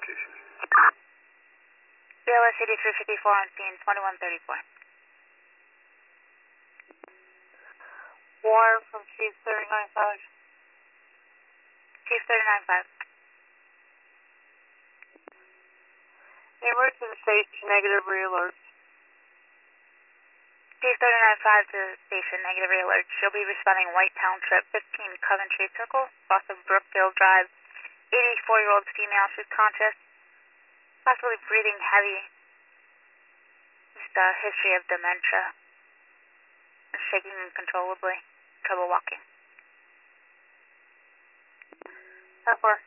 Station. BLS 8354 on scene, 2134. Warren from Chief 395. Chief 395. Amber to the station, negative re-alert. Chief 395 to the station, negative re-alert. She'll be responding White Township, 15 Coventry Circle, south of Brookfield Drive. 84-year-old female, she's conscious, possibly breathing heavy. Just a history of dementia. Shaking uncontrollably, trouble walking. How far?